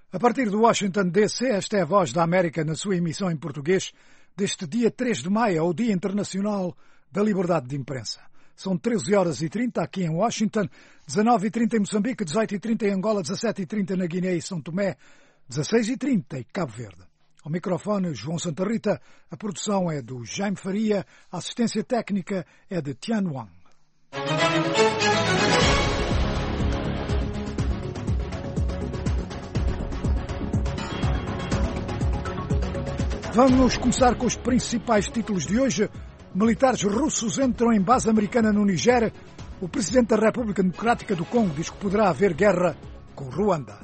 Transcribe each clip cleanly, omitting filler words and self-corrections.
A partir de Washington, D.C., esta é a Voz da América na sua emissão em português deste dia 3 de maio, o Dia Internacional da Liberdade de Imprensa. São 13h30 aqui em Washington, 19h30 em Moçambique, 18h30 em Angola, 17h30 na Guiné e São Tomé, 16h30 em Cabo Verde. Ao microfone, João Santa Rita, a produção é do Jaime Faria, a assistência técnica é de Tian Wang. Vamos começar com os principais títulos de hoje. Militares russos entram em base americana no Nigéria. O presidente da República Democrática do Congo diz que poderá haver guerra com Ruanda.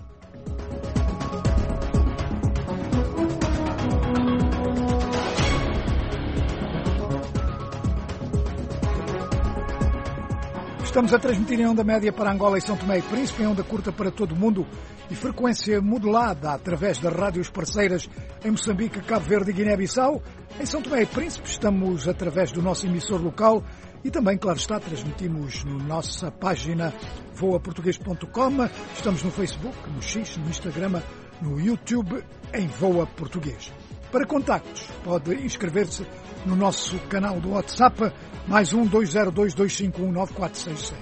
Estamos a transmitir em onda média para Angola e São Tomé e Príncipe, em onda curta para todo o mundo e frequência modulada através das rádios parceiras em Moçambique, Cabo Verde e Guiné-Bissau. Em São Tomé e Príncipe estamos através do nosso emissor local e também, claro está, transmitimos na nossa página voaportugues.com. Estamos no Facebook, no X, no Instagram, no YouTube, em Voa Português. Para contactos, pode inscrever-se no nosso canal do WhatsApp, mais 20222519466.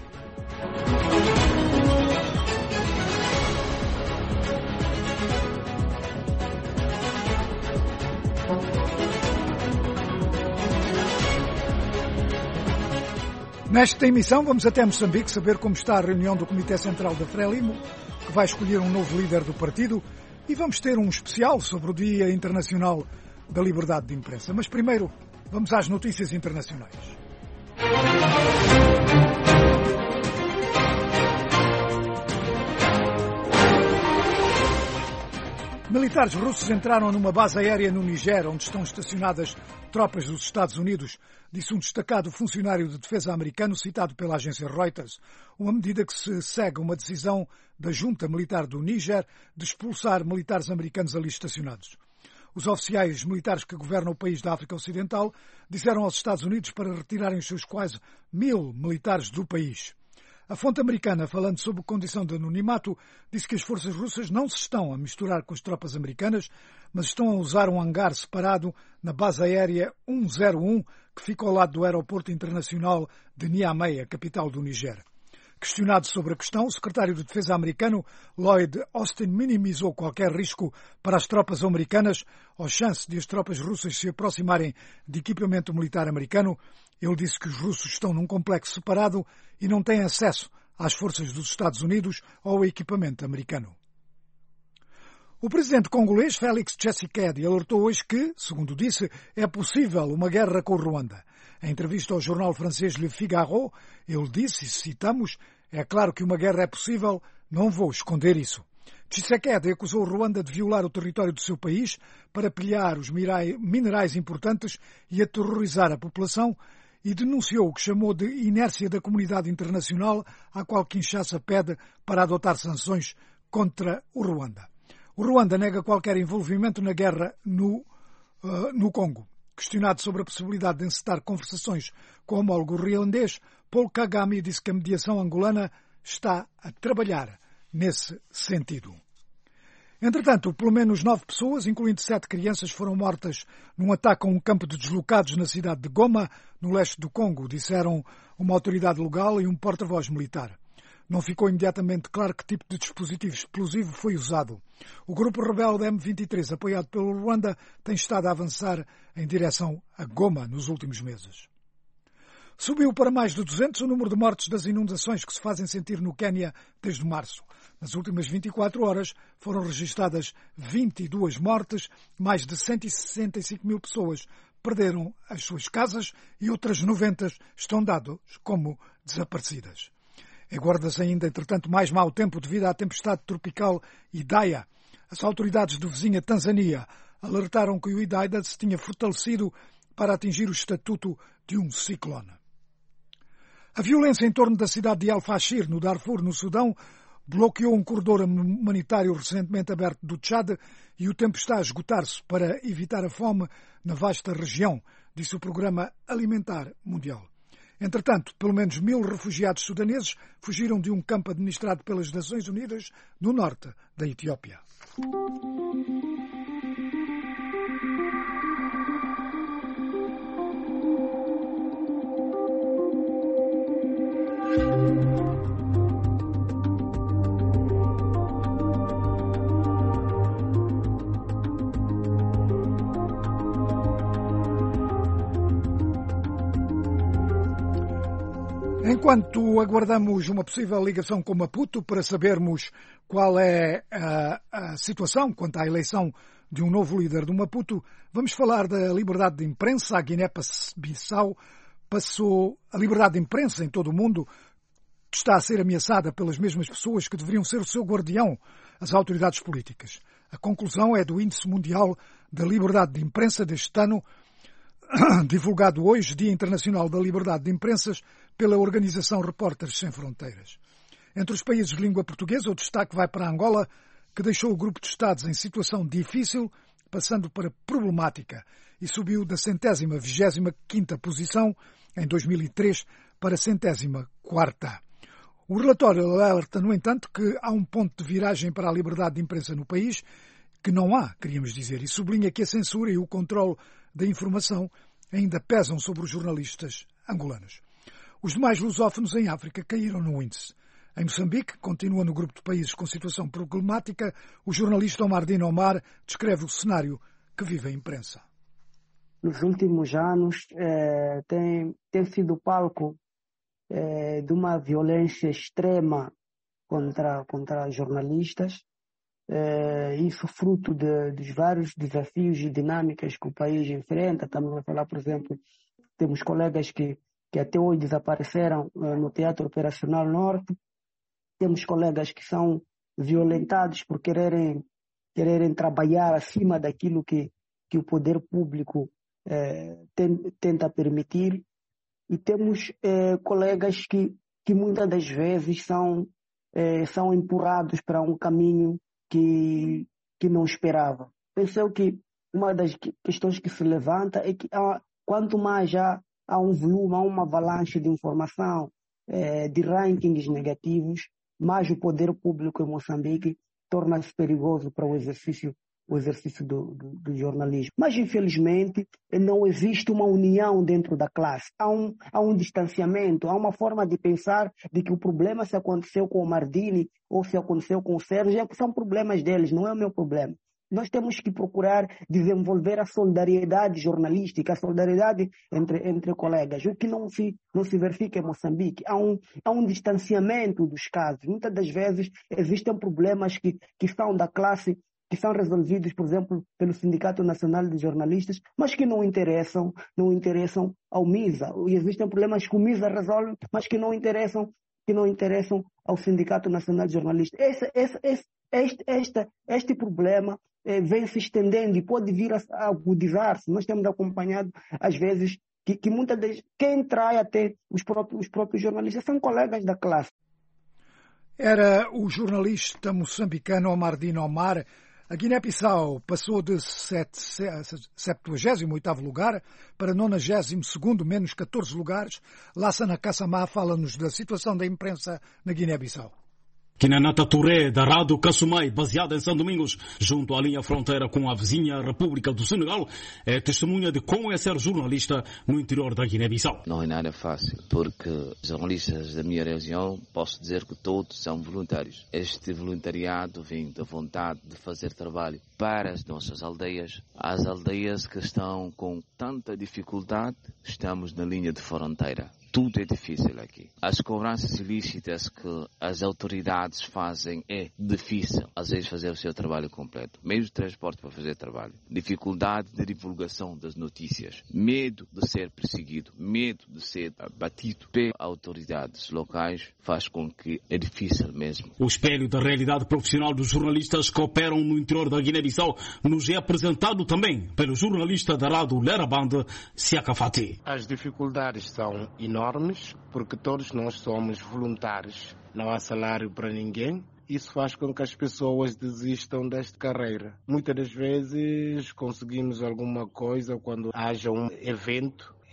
Nesta emissão vamos até Moçambique saber como está a reunião do Comitê Central da Frelimo, que vai escolher um novo líder do partido, e vamos ter um especial sobre o Dia Internacional da Liberdade de Imprensa. Mas primeiro, vamos às notícias internacionais. Militares russos entraram numa base aérea no Nigéria, onde estão estacionadas tropas dos Estados Unidos, disse um destacado funcionário de defesa americano citado pela agência Reuters, uma medida que se segue uma decisão da junta militar do Níger de expulsar militares americanos ali estacionados. Os oficiais militares que governam o país da África Ocidental disseram aos Estados Unidos para retirarem os seus quase 1000 militares do país. A fonte americana, falando sob condição de anonimato, disse que as forças russas não se estão a misturar com as tropas americanas, mas estão a usar um hangar separado na base aérea 101, que fica ao lado do aeroporto internacional de Niamey, a capital do Níger. Questionado sobre a questão, o secretário de Defesa americano, Lloyd Austin, minimizou qualquer risco para as tropas americanas ou chance de as tropas russas se aproximarem de equipamento militar americano. Ele disse que os russos estão num complexo separado e não têm acesso às forças dos Estados Unidos ou ao equipamento americano. O presidente congolês, Félix Tshisekedi, alertou hoje que, segundo disse, é possível uma guerra com o Ruanda. Em entrevista ao jornal francês Le Figaro, ele disse, e citamos, é claro que uma guerra é possível, não vou esconder isso. Tshisekedi acusou o Ruanda de violar o território do seu país para pilhar os minerais importantes e aterrorizar a população e denunciou o que chamou de inércia da comunidade internacional, à qual Kinshasa pede para adotar sanções contra o Ruanda. O Ruanda nega qualquer envolvimento na guerra no Congo. Questionado sobre a possibilidade de encetar conversações com o homólogo ruandês, Paul Kagame disse que a mediação angolana está a trabalhar nesse sentido. Entretanto, pelo menos 9 pessoas, incluindo 7 crianças, foram mortas num ataque a um campo de deslocados na cidade de Goma, no leste do Congo, disseram uma autoridade local e um porta-voz militar. Não ficou imediatamente claro que tipo de dispositivo explosivo foi usado. O grupo rebelde M23, apoiado pelo Ruanda, tem estado a avançar em direção a Goma nos últimos meses. Subiu para mais de 200 o número de mortes das inundações que se fazem sentir no Quénia desde março. Nas últimas 24 horas foram registadas 22 mortes, mais de 165 mil pessoas perderam as suas casas e outras 90 estão dadas como desaparecidas. Aguarda-se ainda, entretanto, mais mau tempo devido à tempestade tropical Idai. As autoridades do vizinha Tanzânia alertaram que o Idai se tinha fortalecido para atingir o estatuto de um ciclone. A violência em torno da cidade de Al-Fashir, no Darfur, no Sudão, bloqueou um corredor humanitário recentemente aberto do Tchad e o tempo está a esgotar-se para evitar a fome na vasta região, disse o Programa Alimentar Mundial. Entretanto, pelo menos 1000 refugiados sudaneses fugiram de um campo administrado pelas Nações Unidas no norte da Etiópia. Enquanto aguardamos uma possível ligação com Maputo para sabermos qual é a situação quanto à eleição de um novo líder do Maputo, vamos falar da liberdade de imprensa. A Guiné-Bissau passou a liberdade de imprensa em todo o mundo, que está a ser ameaçada pelas mesmas pessoas que deveriam ser o seu guardião, as autoridades políticas. A conclusão é do Índice Mundial da Liberdade de Imprensa deste ano, divulgado hoje, Dia Internacional da Liberdade de Imprensas, pela organização Repórteres Sem Fronteiras. Entre os países de língua portuguesa, o destaque vai para Angola, que deixou o grupo de Estados em situação difícil, passando para problemática, e subiu da 125ª posição, em 2003, para a 104ª. O relatório alerta, no entanto, que há um ponto de viragem para a liberdade de imprensa no país, que não há, queríamos dizer, e sublinha que a censura e o controle da informação ainda pesam sobre os jornalistas angolanos. Os demais lusófonos em África caíram no índice. Em Moçambique, continua no grupo de países com situação problemática, o jornalista Omardino Omar descreve o cenário que vive a imprensa. Nos últimos anos tem sido palco de uma violência extrema contra jornalistas, isso fruto dos vários desafios e dinâmicas que o país enfrenta. Estamos a falar, por exemplo, temos colegas que até hoje desapareceram no Teatro Operacional Norte, temos colegas que são violentados por quererem trabalhar acima daquilo que o poder público tenta permitir, e temos colegas que muitas das vezes são empurrados para um caminho que não esperava. Pensei que uma das questões que se levanta é que quanto mais há um volume, há uma avalanche de informação, de rankings negativos, mais o poder público em Moçambique torna-se perigoso para o exercício do jornalismo. Mas, infelizmente, não existe uma união dentro da classe. Há um distanciamento, há uma forma de pensar de que o problema, se aconteceu com o Mardini ou se aconteceu com o Sérgio, são problemas deles, não é o meu problema. Nós temos que procurar desenvolver a solidariedade jornalística, a solidariedade entre colegas, o que não se verifica em Moçambique. Há um distanciamento dos casos. Muitas das vezes existem problemas que são da classe, que são resolvidos, por exemplo, pelo Sindicato Nacional de Jornalistas, mas que não interessam ao MISA. E existem problemas que o MISA resolve, mas que não interessam ao Sindicato Nacional de Jornalistas. Este problema vem se estendendo e pode vir a agudizar-se. Nós temos acompanhado, às vezes, que muitas vezes quem trai até os próprios jornalistas são colegas da classe. Era o jornalista moçambicano Omardino Omar. A Guiné-Bissau passou de 78º lugar para 92º, menos 14 lugares. Lassana Kassamá fala-nos da situação da imprensa na Guiné-Bissau. Kinanata Touré, da Rádio Kassumai, baseada em São Domingos, junto à linha fronteira com a vizinha República do Senegal, é testemunha de como é ser jornalista no interior da Guiné-Bissau. Não é nada fácil, porque os jornalistas da minha região, posso dizer que todos são voluntários. Este voluntariado vem da vontade de fazer trabalho para as nossas aldeias. As aldeias que estão com tanta dificuldade, estamos na linha de fronteira. Tudo é difícil aqui. As cobranças ilícitas que as autoridades fazem é difícil, às vezes, fazer o seu trabalho completo. Meio de transporte para fazer trabalho. Dificuldade de divulgação das notícias. Medo de ser perseguido. Medo de ser batido pelas autoridades locais faz com que é difícil mesmo. O espelho da realidade profissional dos jornalistas que operam no interior da Guiné-Bissau nos é apresentado também pelo jornalista da Rádio Leraband, Siaka Fati. As dificuldades são enormes, porque todos nós somos voluntários, não há salário para ninguém. Isso faz com que as pessoas desistam desta carreira. Muitas das vezes conseguimos alguma coisa quando haja um evento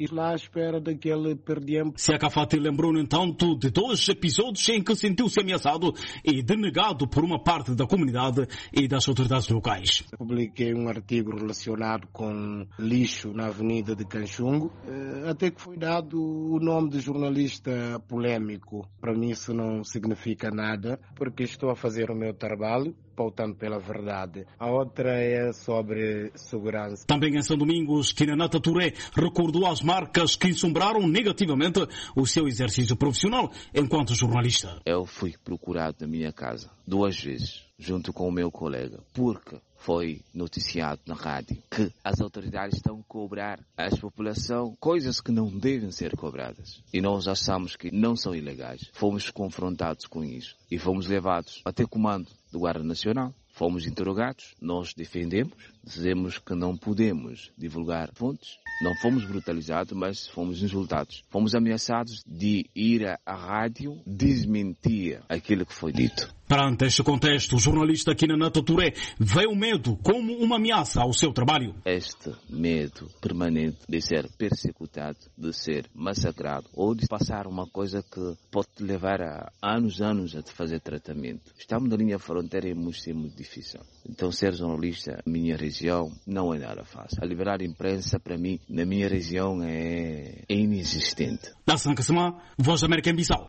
e lá à espera daquele perdiempo. Siaka Fati lembrou, no entanto, de 2 episódios em que sentiu-se ameaçado e denegado por uma parte da comunidade e das autoridades locais. Publiquei um artigo relacionado com lixo na Avenida de Canchungo, até que foi dado o nome de jornalista polêmico. Para mim isso não significa nada, porque estou a fazer o meu trabalho, pautando pela verdade. A outra é sobre segurança. Também em São Domingos, Kinanata Touré recordou as marcas que ensombraram negativamente o seu exercício profissional enquanto jornalista. Eu fui procurado na minha casa 2 vezes, junto com o meu colega, porque foi noticiado na rádio que as autoridades estão a cobrar à população coisas que não devem ser cobradas. E nós achamos que não são ilegais. Fomos confrontados com isso e fomos levados até o comando do Guarda Nacional. Fomos interrogados, nós defendemos, dizemos que não podemos divulgar fontes. Não fomos brutalizados, mas fomos insultados. Fomos ameaçados de ir à rádio desmentir aquilo que foi dito. Perante este contexto, o jornalista Kinanata Touré vê o medo como uma ameaça ao seu trabalho. Este medo permanente de ser persecutado, de ser massacrado ou de passar uma coisa que pode levar a anos a te fazer tratamento. Estamos na linha fronteira e é muito difícil. Então ser jornalista na minha região não é nada fácil. A liberdade de imprensa para mim na minha região é inexistente. Nassan Kasama, Voz da América em Bissau.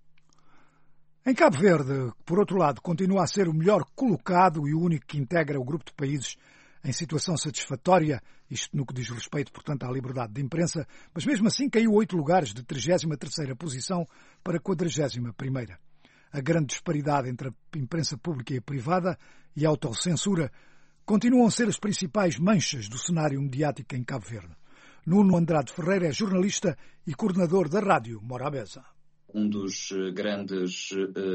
Em Cabo Verde, por outro lado, continua a ser o melhor colocado e o único que integra o grupo de países em situação satisfatória, isto no que diz respeito, portanto, à liberdade de imprensa, mas mesmo assim caiu 8 lugares de 33ª posição para 41ª. A grande disparidade entre a imprensa pública e a privada e a autocensura continuam a ser as principais manchas do cenário mediático em Cabo Verde. Nuno Andrade Ferreira é jornalista e coordenador da Rádio Morabeza. Um dos grandes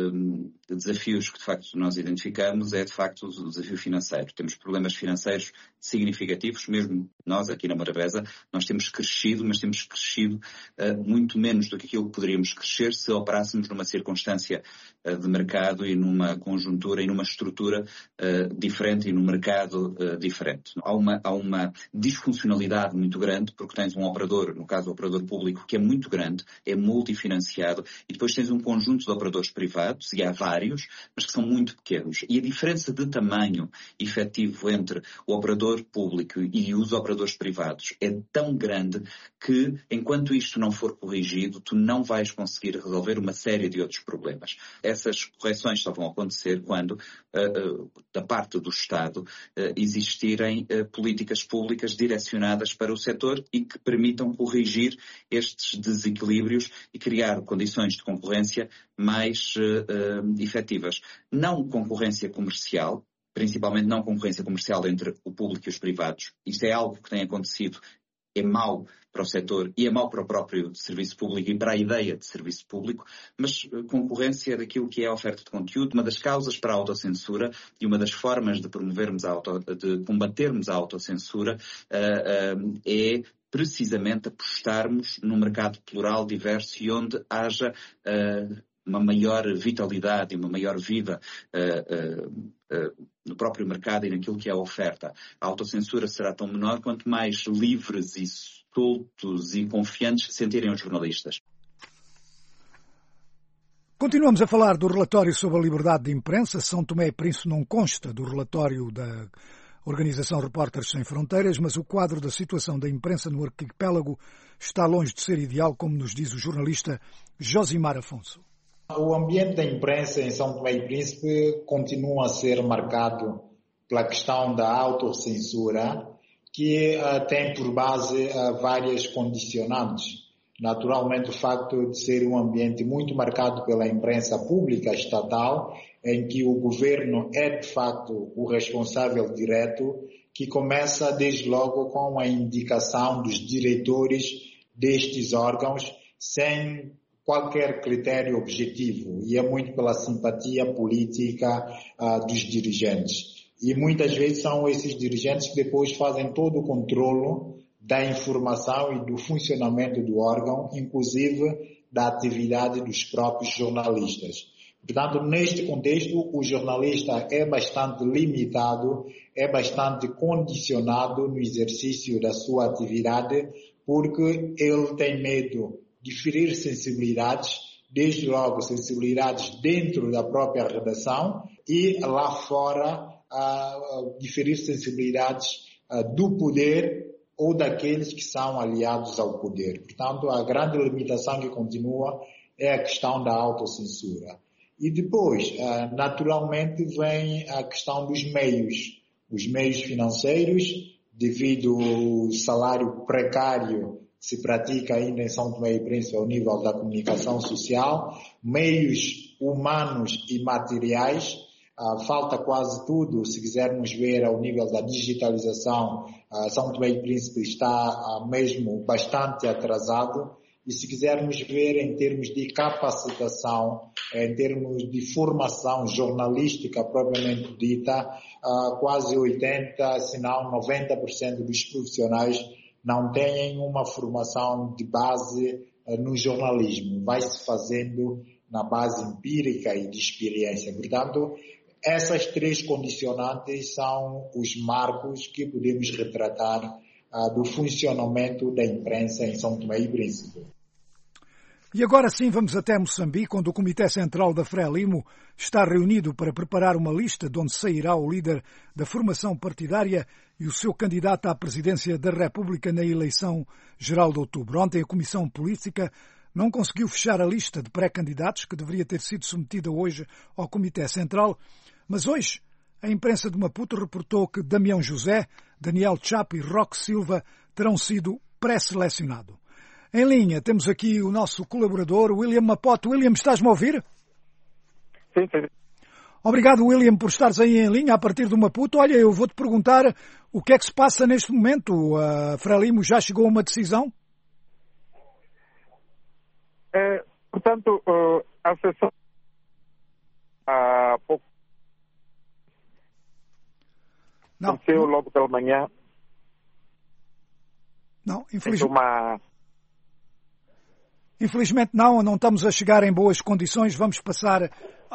desafios que, de facto, nós identificamos é, de facto, o desafio financeiro. Temos problemas financeiros significativos, mesmo nós, aqui na Morabeza, nós temos crescido, mas temos crescido muito menos do que aquilo que poderíamos crescer se operássemos numa circunstância de mercado e numa conjuntura e numa estrutura diferente e num mercado diferente. Há uma disfuncionalidade muito grande, porque tens um operador, no caso o operador público, que é muito grande, é multifinanciado, e depois tens um conjunto de operadores privados, e há vários, mas que são muito pequenos. E a diferença de tamanho efetivo entre o operador público e os operadores privados é tão grande que, enquanto isto não for corrigido, tu não vais conseguir resolver uma série de outros problemas. Essas correções só vão acontecer quando, da parte do Estado, existirem políticas públicas direcionadas para o setor e que permitam corrigir estes desequilíbrios e criar condições de concorrência mais efetivas. Não concorrência comercial, principalmente não concorrência comercial entre o público e os privados. Isto é algo que tem acontecido, é mau para o setor e é mau para o próprio serviço público e para a ideia de serviço público, mas concorrência daquilo que é a oferta de conteúdo. Uma das causas para a autocensura e uma das formas de promovermos de combatermos a autocensura é precisamente apostarmos num mercado plural, diverso e onde haja uma maior vitalidade e uma maior vida no próprio mercado e naquilo que é a oferta. A autocensura será tão menor quanto mais livres e soltos e confiantes se sentirem os jornalistas. Continuamos a falar do relatório sobre a liberdade de imprensa. São Tomé e Príncipe não consta do relatório da Organização Repórteres Sem Fronteiras, mas o quadro da situação da imprensa no arquipélago está longe de ser ideal, como nos diz o jornalista Josimar Afonso. O ambiente da imprensa em São Tomé e Príncipe continua a ser marcado pela questão da autocensura, que tem por base várias condicionantes. Naturalmente, o facto de ser um ambiente muito marcado pela imprensa pública estatal, em que o governo é, de facto, o responsável direto, que começa desde logo com a indicação dos diretores destes órgãos, sem qualquer critério objetivo, e é muito pela simpatia política dos dirigentes. E muitas vezes são esses dirigentes que depois fazem todo o controle da informação e do funcionamento do órgão, inclusive da atividade dos próprios jornalistas. Portanto, neste contexto, o jornalista é bastante limitado, é bastante condicionado no exercício da sua atividade porque ele tem medo de ferir sensibilidades, desde logo sensibilidades dentro da própria redação e lá fora de ferir sensibilidades do poder ou daqueles que são aliados ao poder. Portanto, a grande limitação que continua é a questão da autocensura. E depois, naturalmente, vem a questão dos meios. Os meios financeiros, devido ao salário precário que se pratica ainda em São Tomé e Príncipe ao nível da comunicação social, meios humanos e materiais, falta quase tudo, se quisermos ver ao nível da digitalização, São Tomé e Príncipe está mesmo bastante atrasado, e se quisermos ver em termos de capacitação, em termos de formação jornalística propriamente dita, quase 80%, se não 90% dos profissionais não têm uma formação de base no jornalismo. Vai-se fazendo na base empírica e de experiência. Portanto, essas três condicionantes são os marcos que podemos retratar do funcionamento da imprensa em São Tomé e Príncipe. E agora sim vamos até Moçambique, onde o Comitê Central da Frelimo está reunido para preparar uma lista de onde sairá o líder da formação partidária e o seu candidato à presidência da República na eleição geral de outubro. Ontem a Comissão Política não conseguiu fechar a lista de pré-candidatos que deveria ter sido submetida hoje ao Comitê Central, mas hoje a imprensa de Maputo reportou que Damião José, Daniel Chapo e Roque Silva terão sido pré-selecionados. Em linha, temos aqui o nosso colaborador, William Mapoto. William, estás-me a ouvir? Sim, sim. Obrigado, William, por estares aí em linha a partir do Maputo. Olha, eu vou-te perguntar o que é que se passa neste momento. A Frelimo já chegou a uma decisão? Portanto, a sessão há pouco aconteceu logo pela manhã. Não, Infelizmente não estamos a chegar em boas condições. Vamos passar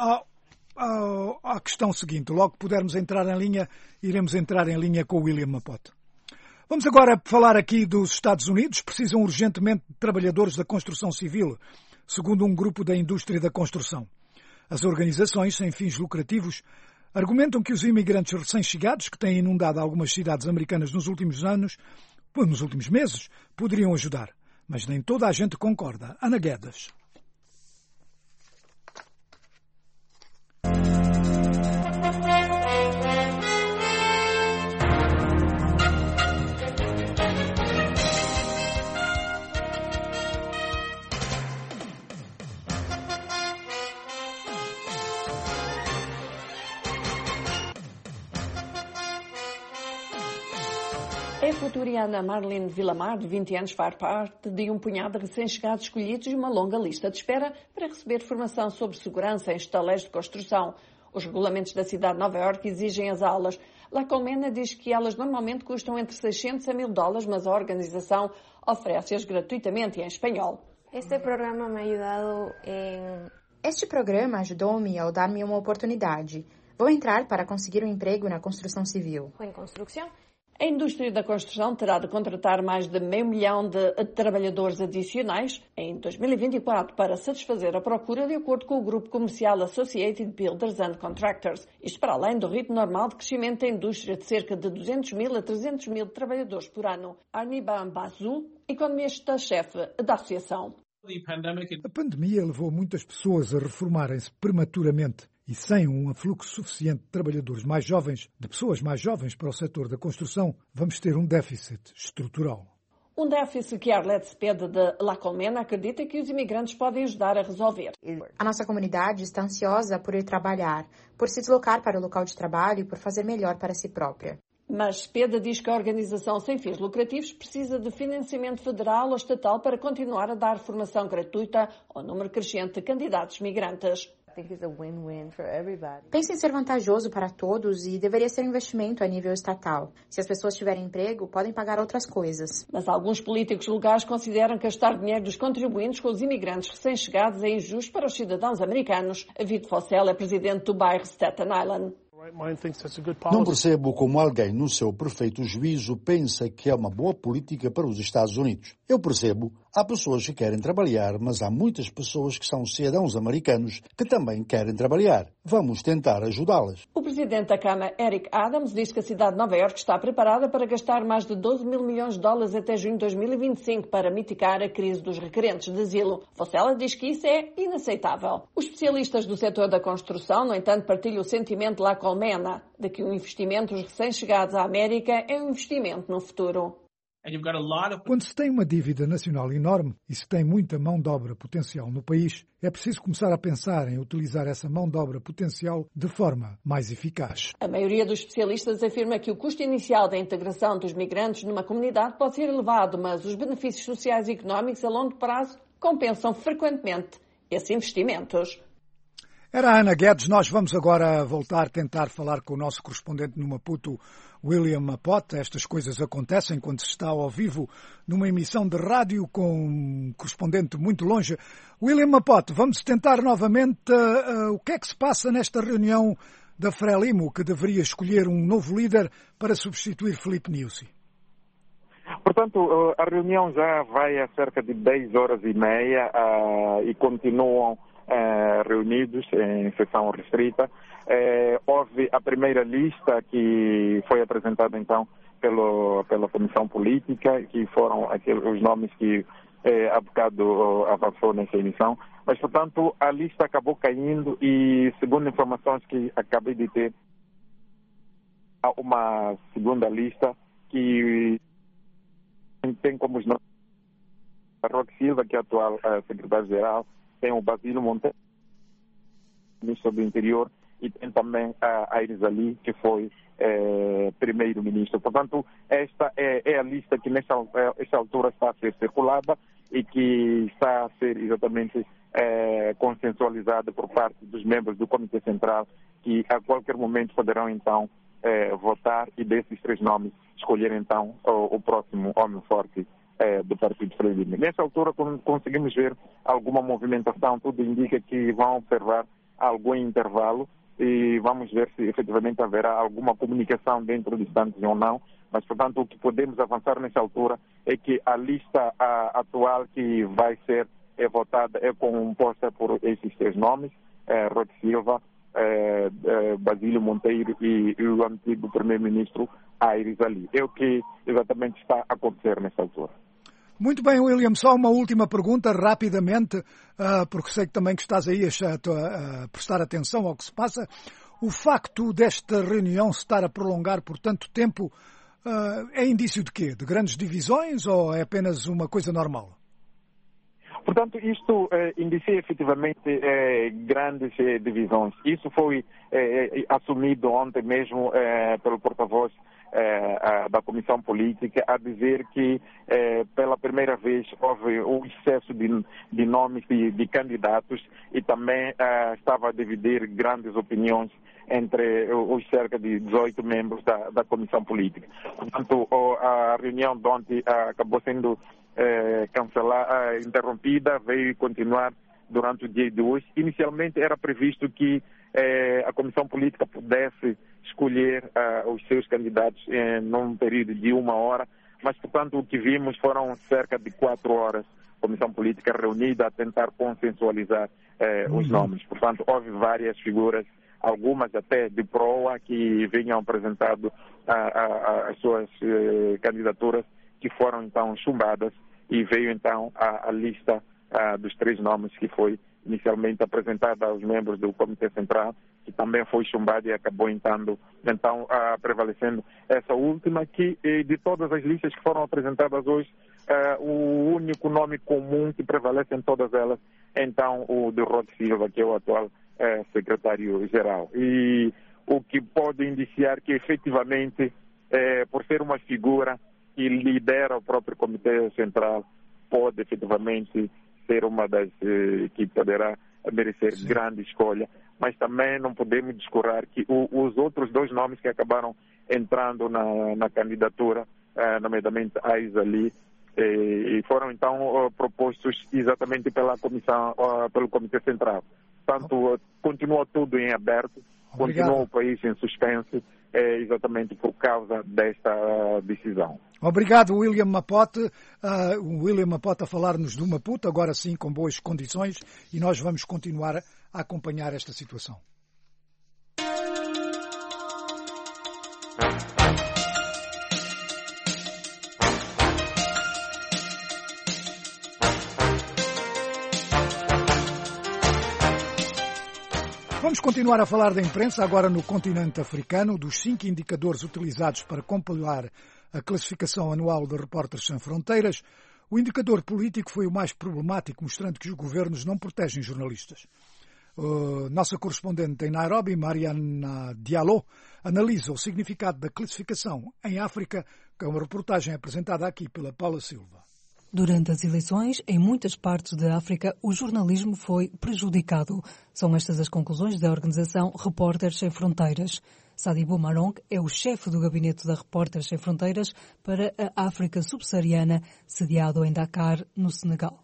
à questão seguinte. Logo que pudermos entrar em linha, iremos entrar em linha com o William Mapoto. Vamos agora falar aqui dos Estados Unidos. Precisam urgentemente de trabalhadores da construção civil, segundo um grupo da indústria da construção. As organizações sem fins lucrativos argumentam que os imigrantes recém-chegados, que têm inundado algumas cidades americanas nos últimos meses, poderiam ajudar. Mas nem toda a gente concorda. Ana Guedes. A futuriana Marlene Villamar, de 20 anos, faz parte de um punhado de recém-chegados escolhidos e uma longa lista de espera para receber formação sobre segurança em estaleiros de construção. Os regulamentos da cidade de Nova Iorque exigem as aulas. La Colmena diz que elas normalmente custam entre $600 a $1.000, mas a organização oferece-as gratuitamente em espanhol. Este programa ajudou-me ao dar-me uma oportunidade. Vou entrar para conseguir um emprego na construção civil. A indústria da construção terá de contratar mais de 500 mil de trabalhadores adicionais em 2024 para satisfazer a procura, de acordo com o grupo comercial Associated Builders and Contractors. Isto para além do ritmo normal de crescimento da indústria de cerca de 200 mil a 300 mil trabalhadores por ano. Arniba Mbazu, economista-chefe da associação. A pandemia levou muitas pessoas a reformarem-se prematuramente. E sem um afluxo suficiente de trabalhadores mais jovens, de pessoas mais jovens para o setor da construção, vamos ter um déficit estrutural. Um déficit que Arlette Cepeda de La Colmena acredita que os imigrantes podem ajudar a resolver. A nossa comunidade está ansiosa por ir trabalhar, por se deslocar para o local de trabalho e por fazer melhor para si própria. Mas Cepeda diz que a organização sem fins lucrativos precisa de financiamento federal ou estatal para continuar a dar formação gratuita ao número crescente de candidatos migrantes. Penso em ser vantajoso para todos e deveria ser um investimento a nível estatal. Se as pessoas tiverem emprego, podem pagar outras coisas. Mas alguns políticos locais consideram que gastar dinheiro dos contribuintes com os imigrantes recém-chegados é injusto para os cidadãos americanos. Vito Fossel é presidente do bairro Staten Island. Não percebo como alguém, no seu perfeito juízo, pensa que é uma boa política para os Estados Unidos. Eu percebo, há pessoas que querem trabalhar, mas há muitas pessoas que são cidadãos americanos que também querem trabalhar. Vamos tentar ajudá-las. O presidente da Câmara, Eric Adams, diz que a cidade de Nova Iorque está preparada para gastar mais de 12 mil milhões de dólares até junho de 2025 para mitigar a crise dos requerentes de asilo. Fossella diz que isso é inaceitável. Os especialistas do setor da construção, no entanto, partilham o sentimento de La Colmena, de que o investimento dos recém-chegados à América é um investimento no futuro. Quando se tem uma dívida nacional enorme e se tem muita mão de obra potencial no país, é preciso começar a pensar em utilizar essa mão de obra potencial de forma mais eficaz. A maioria dos especialistas afirma que o custo inicial da integração dos migrantes numa comunidade pode ser elevado, mas os benefícios sociais e económicos a longo prazo compensam frequentemente esses investimentos. Era a Ana Guedes. Nós vamos agora voltar a tentar falar com o nosso correspondente no Maputo, William Mapote. Estas coisas acontecem quando se está ao vivo numa emissão de rádio com um correspondente muito longe. William Mapote, vamos tentar novamente o que é que se passa nesta reunião da Frelimo, que deveria escolher um novo líder para substituir Filipe Nyusi. Portanto, a reunião já vai a cerca de 10 horas e meia e continuam reunidos em sessão restrita. Houve a primeira lista que foi apresentada então pela Comissão Política, que foram os nomes que há bocado avançou nessa emissão, mas portanto a lista acabou caindo e, segundo informações que acabei de ter, há uma segunda lista que tem como os nomes a Roque Silva, que é a atual secretário-geral, tem o Basílio Monteiro, ministro do Interior, e tem também a Aires Ali, que foi primeiro-ministro. Portanto, esta é a lista que nesta altura está a ser circulada e que está a ser exatamente consensualizada por parte dos membros do Comitê Central, que a qualquer momento poderão então votar e desses três nomes escolher então o próximo homem forte do Partido Frelimo. Nessa altura conseguimos ver alguma movimentação, tudo indica que vão observar algum intervalo e vamos ver se efetivamente haverá alguma comunicação dentro de instantes ou não, mas portanto o que podemos avançar nessa altura é que a lista atual que vai ser votada é composta por esses três nomes, Roque Silva, Basílio Monteiro e o antigo primeiro-ministro Aires Ali. É o que exatamente está a acontecer nessa altura. Muito bem, William, só uma última pergunta, rapidamente, porque sei que também que estás aí a prestar atenção ao que se passa. O facto desta reunião se estar a prolongar por tanto tempo é indício de quê? De grandes divisões ou é apenas uma coisa normal? Portanto, isto indicia efetivamente grandes divisões. Isso foi assumido ontem mesmo pelo porta-voz da Comissão Política, a dizer que pela primeira vez houve um excesso de nomes de candidatos e também estava a dividir grandes opiniões entre os cerca de 18 membros da Comissão Política. Portanto, a reunião de ontem acabou sendo cancelada, interrompida, veio continuar durante o dia de hoje. Inicialmente era previsto que a Comissão Política pudesse escolher os seus candidatos num período de 1 hora, mas, portanto, o que vimos foram cerca de 4 horas, Comissão Política reunida a tentar consensualizar os nomes. Portanto, houve várias figuras, algumas até de proa, que vinham apresentado as suas candidaturas, que foram então chumbadas, e veio então a lista dos três nomes que foi inicialmente apresentada aos membros do Comitê Central, que também foi chumbada e acabou então prevalecendo essa última, que de todas as listas que foram apresentadas hoje, o único nome comum que prevalece em todas elas é então o de Roque Silva, que é o atual secretário-geral. E o que pode indiciar que efetivamente, por ser uma figura que lidera o próprio Comitê Central, pode efetivamente ser uma das que poderá merecer grande escolha. Mas também não podemos descurar que os outros dois nomes que acabaram entrando na candidatura, nomeadamente Aires Ali, e foram então propostos exatamente pela comissão, pelo Comitê Central. Portanto, continua tudo em aberto. continua o país em suspense, exatamente por causa desta decisão. Obrigado, William Mapote. O William Mapote a falar-nos do Maputo, agora sim com boas condições, e nós vamos continuar a acompanhar esta situação. Vamos continuar a falar da imprensa, agora no continente africano, dos 5 indicadores utilizados para compilar a classificação anual de Repórteres Sem Fronteiras. O indicador político foi o mais problemático, mostrando que os governos não protegem jornalistas. Nossa correspondente em Nairobi, Mariana Diallo, analisa o significado da classificação em África, com uma reportagem apresentada aqui pela Paula Silva. Durante as eleições, em muitas partes da África, o jornalismo foi prejudicado. São estas as conclusões da organização Repórteres Sem Fronteiras. Sadibou Marong é o chefe do gabinete da Repórteres Sem Fronteiras para a África Subsaariana, sediado em Dakar, no Senegal.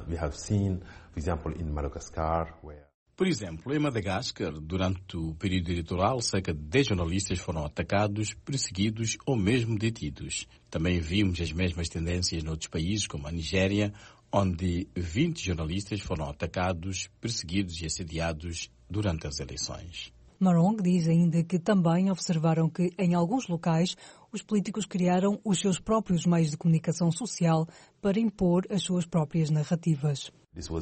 Por exemplo, em Madagascar, durante o período eleitoral, cerca de 10 jornalistas foram atacados, perseguidos ou mesmo detidos. Também vimos as mesmas tendências noutros países, como a Nigéria, onde 20 jornalistas foram atacados, perseguidos e assediados durante as eleições. Marong diz ainda que também observaram que, em alguns locais, os políticos criaram os seus próprios meios de comunicação social para impor as suas próprias narrativas.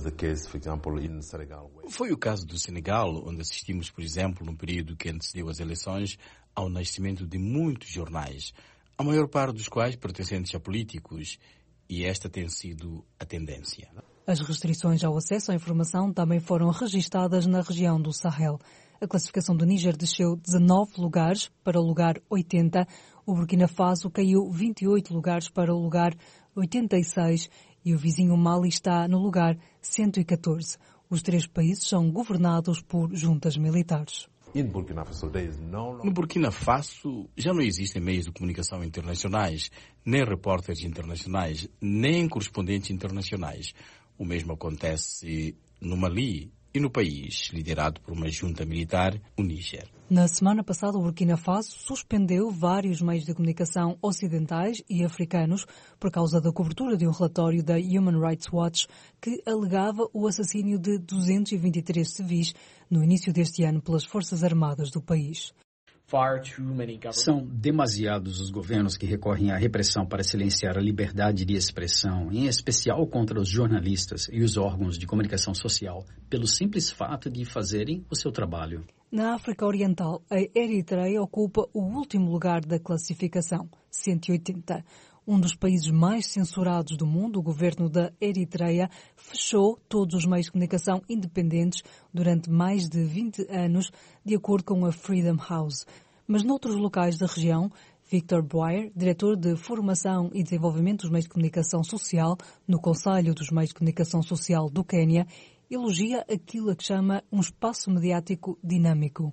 Foi o caso do Senegal, onde assistimos, por exemplo, no período que antecedeu as eleições, ao nascimento de muitos jornais, a maior parte dos quais pertencentes a políticos, e esta tem sido a tendência. As restrições ao acesso à informação também foram registadas na região do Sahel. A classificação do Níger desceu 19 lugares para o lugar 80, o Burkina Faso caiu 28 lugares para o lugar 86 e o vizinho Mali está no lugar 114. Os 3 países são governados por juntas militares. No Burkina Faso já não existem meios de comunicação internacionais, nem repórteres internacionais, nem correspondentes internacionais. O mesmo acontece no Mali e no país, liderado por uma junta militar, o Níger. Na semana passada, o Burkina Faso suspendeu vários meios de comunicação ocidentais e africanos por causa da cobertura de um relatório da Human Rights Watch que alegava o assassínio de 223 civis no início deste ano pelas Forças Armadas do país. São demasiados os governos que recorrem à repressão para silenciar a liberdade de expressão, em especial contra os jornalistas e os órgãos de comunicação social, pelo simples fato de fazerem o seu trabalho. Na África Oriental, a Eritreia ocupa o último lugar da classificação, 180. Um dos países mais censurados do mundo, o governo da Eritreia fechou todos os meios de comunicação independentes durante mais de 20 anos, de acordo com a Freedom House. Mas noutros locais da região, Victor Boyer, diretor de Formação e Desenvolvimento dos Meios de Comunicação Social no Conselho dos Meios de Comunicação Social do Quênia, elogia aquilo a que chama um espaço mediático dinâmico.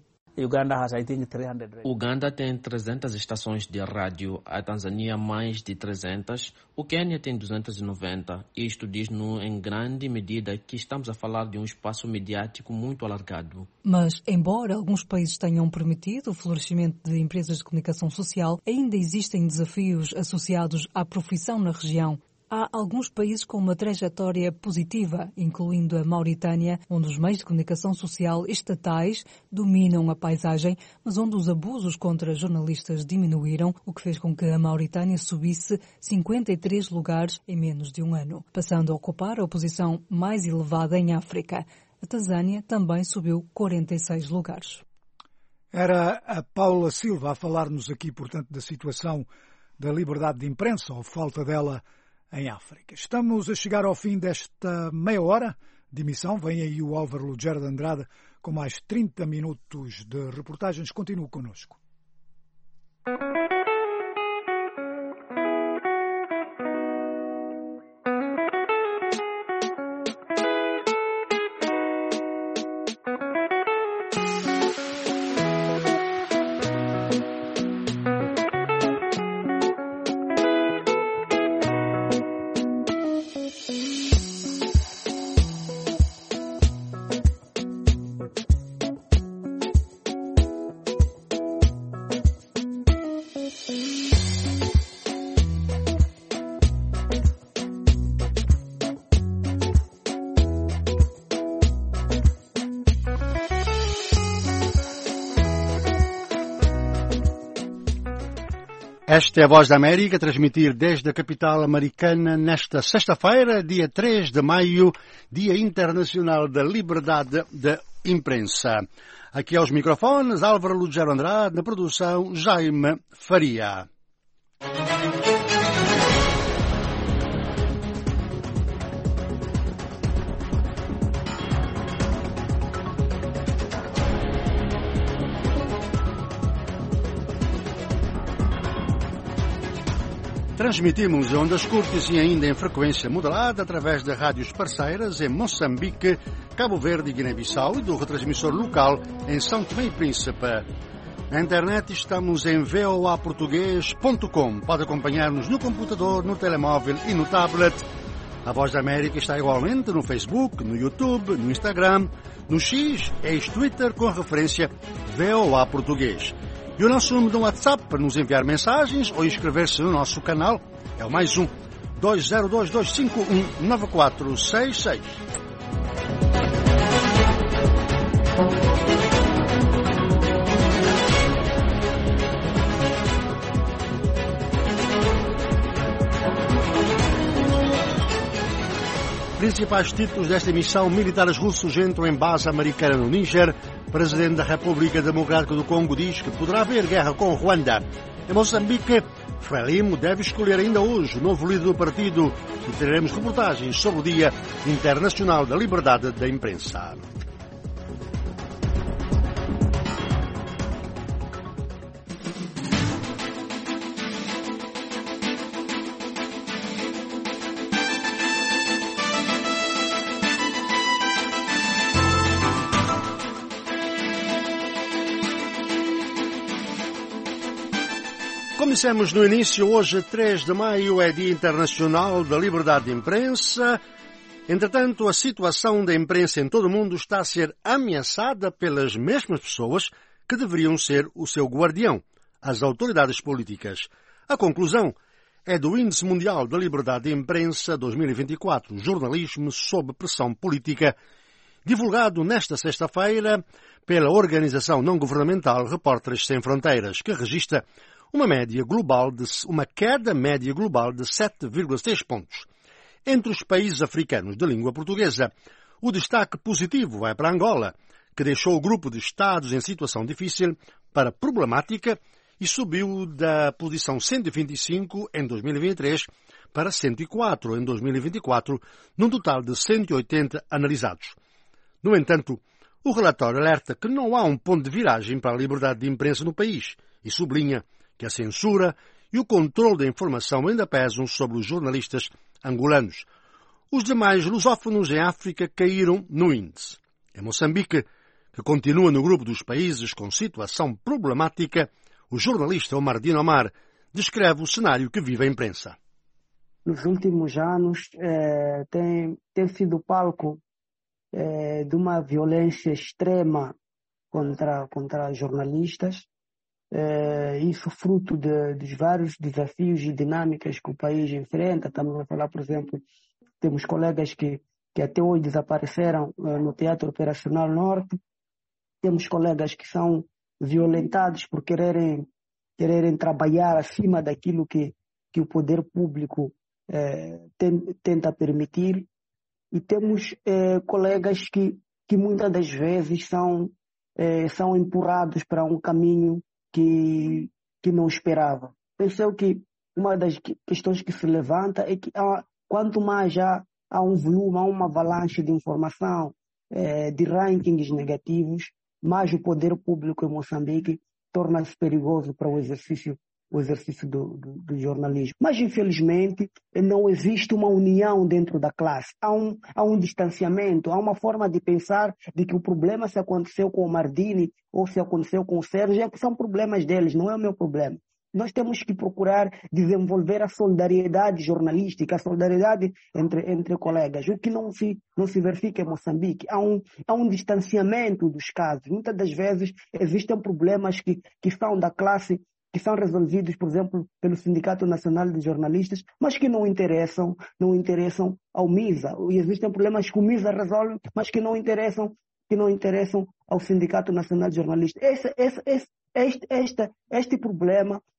Uganda tem 300 estações de rádio, a Tanzânia mais de 300, o Quênia tem 290. Isto diz-nos em grande medida que estamos a falar de um espaço mediático muito alargado. Mas, embora alguns países tenham permitido o florescimento de empresas de comunicação social, ainda existem desafios associados à profissão na região. Há alguns países com uma trajetória positiva, incluindo a Mauritânia, onde os meios de comunicação social estatais dominam a paisagem, mas onde os abusos contra jornalistas diminuíram, o que fez com que a Mauritânia subisse 53 lugares em menos de um ano, passando a ocupar a posição mais elevada em África. A Tanzânia também subiu 46 lugares. Era a Paula Silva a falar-nos aqui, portanto, da situação da liberdade de imprensa, ou falta dela, em África. Estamos a chegar ao fim desta meia hora de emissão. Vem aí o Álvaro Lugero de Andrade com mais 30 minutos de reportagens. Continue connosco. Esta é a Voz da América, a transmitir desde a capital americana nesta sexta-feira, dia 3 de maio, Dia Internacional da Liberdade da Imprensa. Aqui aos microfones, Álvaro Lugero Andrade, na produção, Jaime Faria. Transmitimos em ondas curtas e ainda em frequência moderada através de rádios parceiras em Moçambique, Cabo Verde e Guiné-Bissau e do retransmissor local em São Tomé e Príncipe. Na internet estamos em voaportugues.com. Pode acompanhar-nos no computador, no telemóvel e no tablet. A Voz da América está igualmente no Facebook, no YouTube, no Instagram, no X, ex-Twitter com a referência VOA Português. E o nosso número de WhatsApp para nos enviar mensagens ou inscrever-se no nosso canal é o +1 202-251 9466. Principais títulos desta emissão: militares russos entram em base americana no Níger. Presidente da República Democrática do Congo diz que poderá haver guerra com Ruanda. Em Moçambique, Frelimo deve escolher ainda hoje o novo líder do partido e teremos reportagens sobre o Dia Internacional da Liberdade da Imprensa. Comecemos no início. Hoje, 3 de maio, é Dia Internacional da Liberdade de Imprensa. Entretanto, a situação da imprensa em todo o mundo está a ser ameaçada pelas mesmas pessoas que deveriam ser o seu guardião, as autoridades políticas. A conclusão é do Índice Mundial da Liberdade de Imprensa 2024, Jornalismo sob Pressão Política, divulgado nesta sexta-feira pela organização não-governamental Repórteres Sem Fronteiras, que registra uma queda média global de 7,6 pontos. Entre os países africanos de língua portuguesa, o destaque positivo vai para Angola, que deixou o grupo de Estados em situação difícil para problemática e subiu da posição 125 em 2023 para 104 em 2024, num total de 180 analisados. No entanto, o relatório alerta que não há um ponto de viragem para a liberdade de imprensa no país e sublinha que a censura e o controle da informação ainda pesam sobre os jornalistas angolanos. Os demais lusófonos em África caíram no índice. Em Moçambique, que continua no grupo dos países com situação problemática, o jornalista Omar Dino Omar descreve o cenário que vive a imprensa. Nos últimos anos, tem sido palco de uma violência extrema contra jornalistas. Isso fruto dos vários desafios e dinâmicas que o país enfrenta. Estamos a falar, por exemplo, temos colegas que até hoje desapareceram no Teatro Operacional Norte. Temos colegas que são violentados por quererem trabalhar acima daquilo que o poder público tenta permitir. E temos colegas que muitas das vezes são empurrados para um caminho que não esperava. Pensei que uma das questões que se levanta é que quanto mais já há um volume, há uma avalanche de informação, de rankings negativos, mais o poder público em Moçambique torna-se perigoso para o exercício do jornalismo. Mas, infelizmente, não existe uma união dentro da classe. Há um distanciamento, há uma forma de pensar de que o problema, se aconteceu com o Mardini ou se aconteceu com o Sérgio, são problemas deles, não é o meu problema. Nós temos que procurar desenvolver a solidariedade jornalística, a solidariedade entre colegas, o que não se verifica em Moçambique. Há um distanciamento dos casos. Muitas das vezes existem problemas que são da classe, que são resolvidos, por exemplo, pelo Sindicato Nacional de Jornalistas, mas que não interessam ao MISA. E existem problemas que o MISA resolve, mas que não interessam ao Sindicato Nacional de Jornalistas. Este problema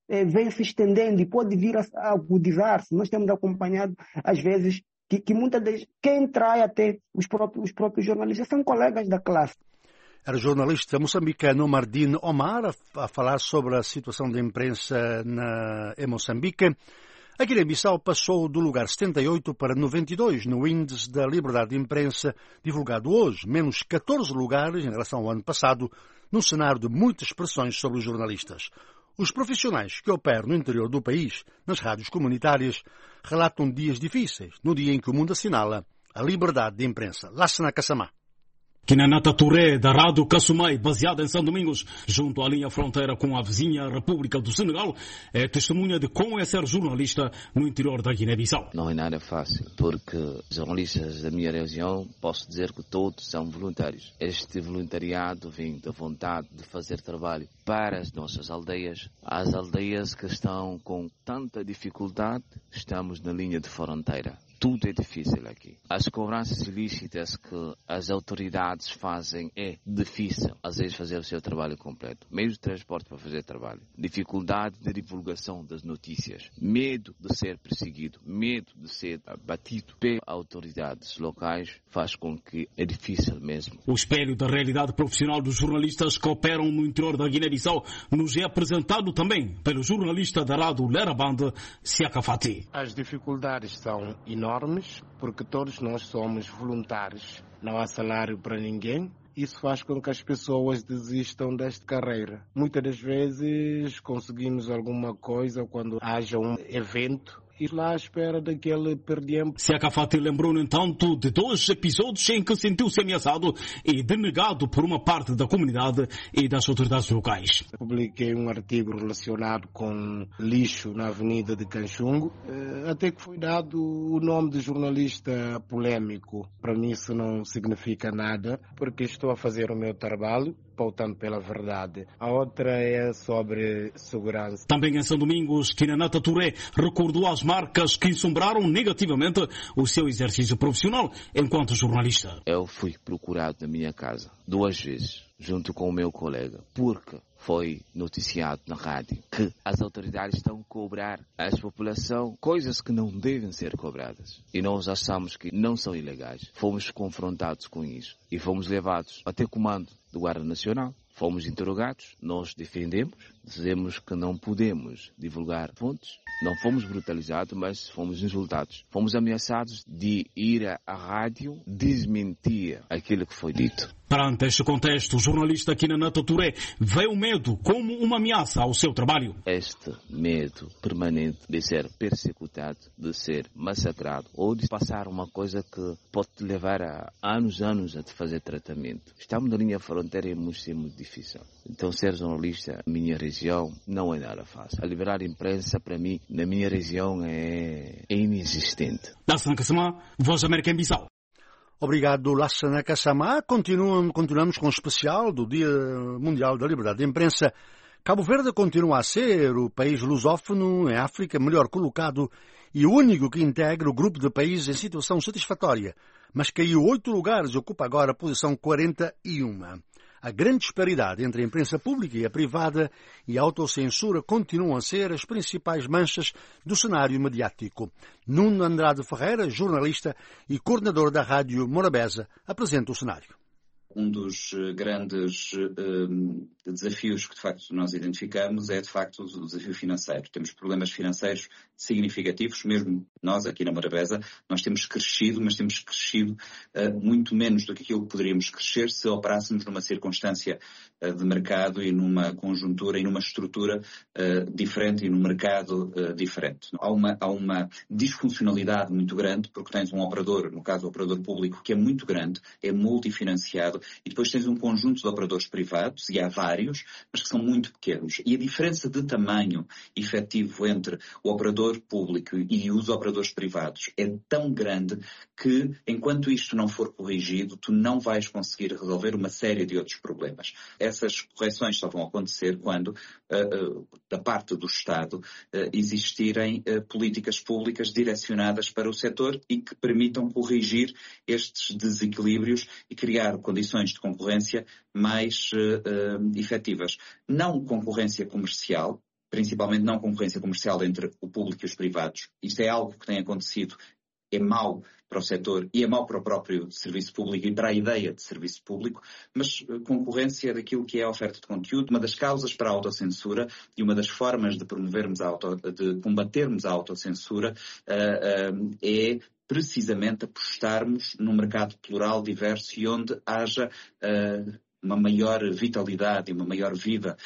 vem se estendendo e pode vir a agudizar-se. Nós temos acompanhado, às vezes, que muitas vezes quem trai até os próprios jornalistas são colegas da classe. Era o jornalista moçambicano Mardine Omar a falar sobre a situação da imprensa em Moçambique. A Guiné-Bissau passou do lugar 78 para 92 no índice da liberdade de imprensa divulgado hoje, menos 14 lugares em relação ao ano passado, num cenário de muitas pressões sobre os jornalistas. Os profissionais que operam no interior do país, nas rádios comunitárias, relatam dias difíceis, no dia em que o mundo assinala a liberdade de imprensa. Lassana Kassamá. Kinanata Touré, da Rádio Kassumai, baseada em São Domingos, junto à linha fronteira com a vizinha República do Senegal, é testemunha de como é ser jornalista no interior da Guiné-Bissau. Não é nada fácil, porque jornalistas da minha região, posso dizer que todos são voluntários. Este voluntariado vem da vontade de fazer trabalho para as nossas aldeias, as aldeias que estão com tanta dificuldade, estamos na linha de fronteira. Tudo é difícil aqui. As cobranças ilícitas que as autoridades fazem é difícil, às vezes, fazer o seu trabalho completo. Meios de transporte para fazer trabalho. Dificuldade de divulgação das notícias. Medo de ser perseguido. Medo de ser batido pelas autoridades locais faz com que é difícil mesmo. O espelho da realidade profissional dos jornalistas que operam no interior da Guiné-Bissau nos é apresentado também pelo jornalista da Rádio Leraband, Siaka Fati. As dificuldades são enormes, porque todos nós somos voluntários. Não há salário para ninguém. Isso faz com que as pessoas desistam desta carreira. Muitas das vezes conseguimos alguma coisa quando haja um evento e lá à espera daquele perdiempo. Siaka Fati lembrou, no entanto, de 2 episódios em que sentiu-se ameaçado e denegado por uma parte da comunidade e das autoridades locais. Publiquei um artigo relacionado com lixo na Avenida de Canchungo, até que foi dado o nome de jornalista polêmico. Para mim isso não significa nada, porque estou a fazer o meu trabalho, pautando pela verdade. A outra é sobre segurança. Também em São Domingos, Kinanata Touré recordou as marcas que ensombraram negativamente o seu exercício profissional enquanto jornalista. Eu fui procurado na minha casa 2 vezes, junto com o meu colega, porque foi noticiado na rádio que as autoridades estão a cobrar à população coisas que não devem ser cobradas. E nós achamos que não são ilegais. Fomos confrontados com isso e fomos levados até o comando do Guarda Nacional. Fomos interrogados, nós defendemos, dizemos que não podemos divulgar fontes. Não fomos brutalizados, mas fomos insultados. Fomos ameaçados de ir à rádio desmentir aquilo que foi dito. Perante este contexto, o jornalista Kinanata Touré vê o medo como uma ameaça ao seu trabalho. Este medo permanente de ser persecutado, de ser massacrado ou de passar uma coisa que pode te levar a anos a te fazer tratamento. Estamos na linha fronteira e é muito difícil. Então ser jornalista na minha região não é nada fácil. A liberdade de imprensa para mim na minha região é inexistente. Lassana Kassamá, Voz da América em Bissau. Obrigado, Lassana Kassamá. Continuamos com o especial do Dia Mundial da Liberdade de Imprensa. Cabo Verde continua a ser o país lusófono em África melhor colocado e o único que integra o grupo de países em situação satisfatória, mas caiu 8 lugares e ocupa agora a posição 41. A grande disparidade entre a imprensa pública e a privada e a autocensura continuam a ser as principais manchas do cenário mediático. Nuno Andrade Ferreira, jornalista e coordenador da Rádio Morabeza, apresenta o cenário. Um dos grandes desafios que, de facto, nós identificamos é, de facto, o desafio financeiro. Temos problemas financeiros significativos, mesmo nós, aqui na Morabeza, nós temos crescido, mas temos crescido muito menos do que aquilo que poderíamos crescer se operássemos numa circunstância de mercado e numa conjuntura e numa estrutura diferente e num mercado diferente. Há uma disfuncionalidade muito grande, porque tens um operador, no caso o operador público, que é muito grande, é multifinanciado, e depois tens um conjunto de operadores privados, e há vários, mas que são muito pequenos. E a diferença de tamanho efetivo entre o operador público e os operadores privados é tão grande que, enquanto isto não for corrigido, tu não vais conseguir resolver uma série de outros problemas. Essas correções só vão acontecer quando, da parte do Estado, existirem políticas públicas direcionadas para o setor e que permitam corrigir estes desequilíbrios e criar condições de concorrência mais efetivas. Não concorrência comercial, principalmente não concorrência comercial entre o público e os privados. Isto é algo que tem acontecido, é mau para o setor e é mau para o próprio serviço público e para a ideia de serviço público, mas concorrência daquilo que é a oferta de conteúdo. Uma das causas para a autocensura e uma das formas de promovermos de combatermos a autocensura é precisamente apostarmos num mercado plural, diverso e onde haja uma maior vitalidade e uma maior vida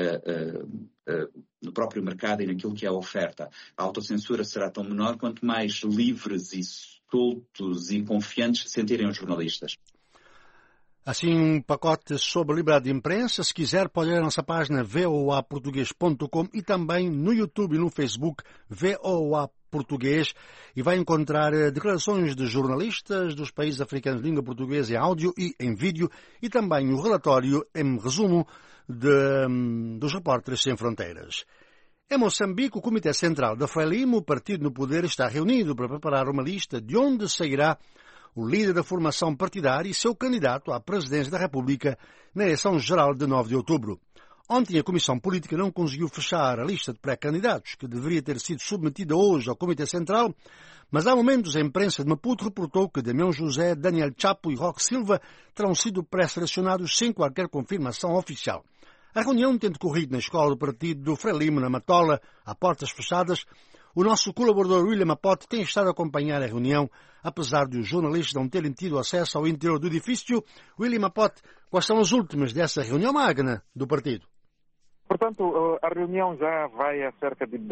no próprio mercado e naquilo que é a oferta. A autocensura será tão menor quanto mais livres e soltos e confiantes se sentirem os jornalistas. Assim, um pacote sobre liberdade de imprensa. Se quiser, pode ir à nossa página voaportugues.com e também no YouTube e no Facebook VOA Português, e vai encontrar declarações de jornalistas dos países africanos de língua portuguesa em áudio e em vídeo, e também o relatório em resumo dos Repórteres Sem Fronteiras. Em Moçambique, o Comitê Central da Frelimo, o partido no poder, está reunido para preparar uma lista de onde sairá o líder da formação partidária e seu candidato à presidência da República na eleição geral de 9 de outubro. Ontem a Comissão Política não conseguiu fechar a lista de pré-candidatos, que deveria ter sido submetida hoje ao Comitê Central, mas há momentos a imprensa de Maputo reportou que Damião José, Daniel Chapo e Roque Silva terão sido pré-selecionados sem qualquer confirmação oficial. A reunião tem decorrido na escola do partido do Frelimo, na Matola, a portas fechadas. O nosso colaborador William Apote tem estado a acompanhar a reunião, apesar de os jornalistas não terem tido acesso ao interior do edifício. William Apote, quais são as últimas dessa reunião magna do partido? Portanto, a reunião já vai a cerca de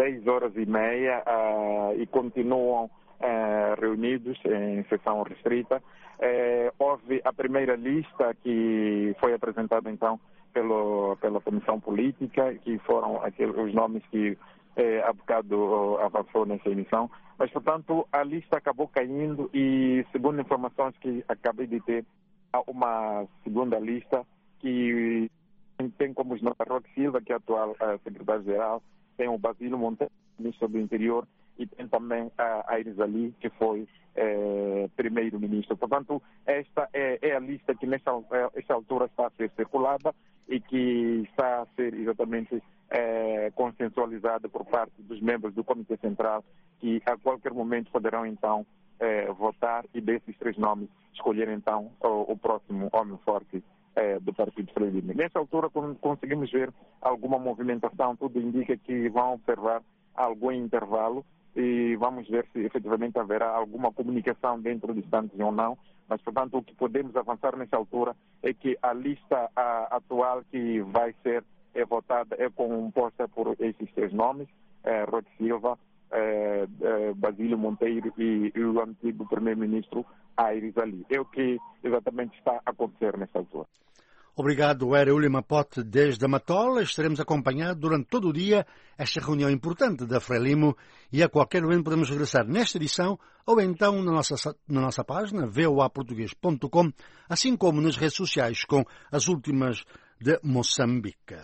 10h30 e continuam reunidos em sessão restrita. Houve a primeira lista que foi apresentada então pela Comissão Política, que foram os nomes que há bocado avançou nessa emissão. Mas, portanto, a lista acabou caindo e, segundo informações que acabei de ter, há uma segunda lista que tem como nomes Roque Silva, que é atual secretário-geral, tem o Basílio Monteiro, ministro do Interior, e tem também a Aires Ali, que foi primeiro-ministro. Portanto, esta é a lista que nesta altura está a ser circulada e que está a ser exatamente consensualizada por parte dos membros do Comitê Central, que a qualquer momento poderão então votar e desses 3 nomes escolher então o próximo homem forte do Partido Frelimo. Nessa altura conseguimos ver alguma movimentação, tudo indica que vão observar algum intervalo e vamos ver se efetivamente haverá alguma comunicação dentro de instantes ou não, mas portanto o que podemos avançar nessa altura é que a lista atual que vai ser votada é composta por esses 3 nomes, Roque Silva, Basílio Monteiro e o antigo primeiro-ministro Aires Ali. É o que exatamente está a acontecer nessa altura. Obrigado, era William Apote desde a Matola. Estaremos acompanhando durante todo o dia esta reunião importante da Frelimo e a qualquer momento podemos regressar nesta edição ou então na nossa página voaportugues.com, assim como nas redes sociais com as últimas de Moçambique.